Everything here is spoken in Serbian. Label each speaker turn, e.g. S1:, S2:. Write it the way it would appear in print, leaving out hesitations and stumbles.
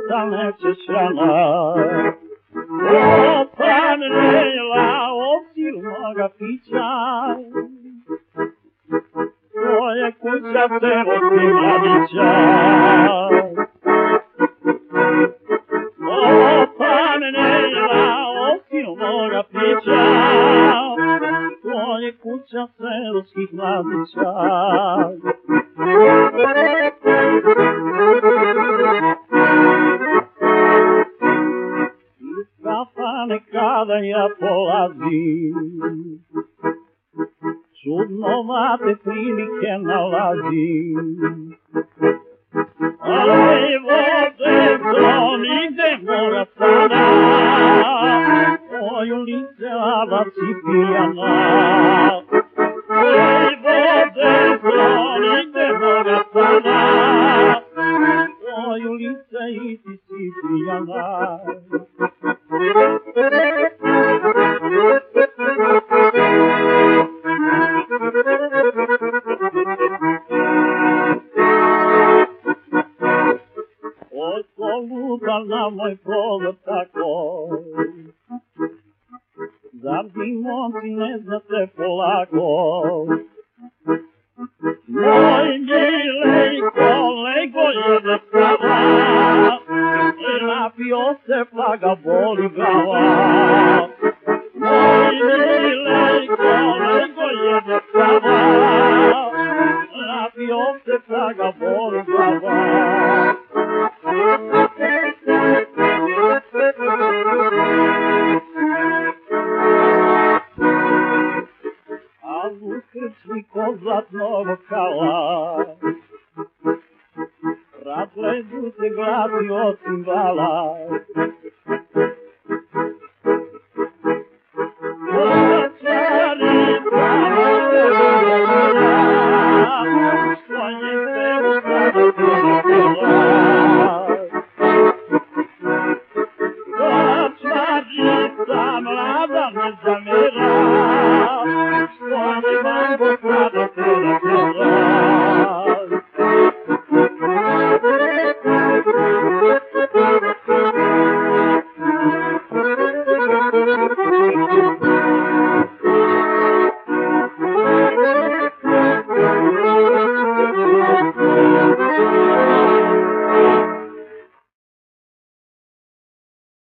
S1: ostane češana. O, panela, od silnoga pića, to je kuća celostnih mladića. O, panela, od silnoga pića, to je kuća celostnih mladića. Iz kafane kada ja polazim, čudnovate prilike nalazim. Ali vode to nigde mora sada, moju lice avaci pijana. Ali vode to nigde mora sada, moju lice i ti si pijana. Oj, ko lupa na moj pogled tako, zar vi momci ne znate polako? Moj milej kolego je da stava, napio se pa ga boli glava. Moj milej kolego je da stava, napio se pa ga boli glava. A u krčmi kod zlatnog kala razgledu se glasi od cimbala.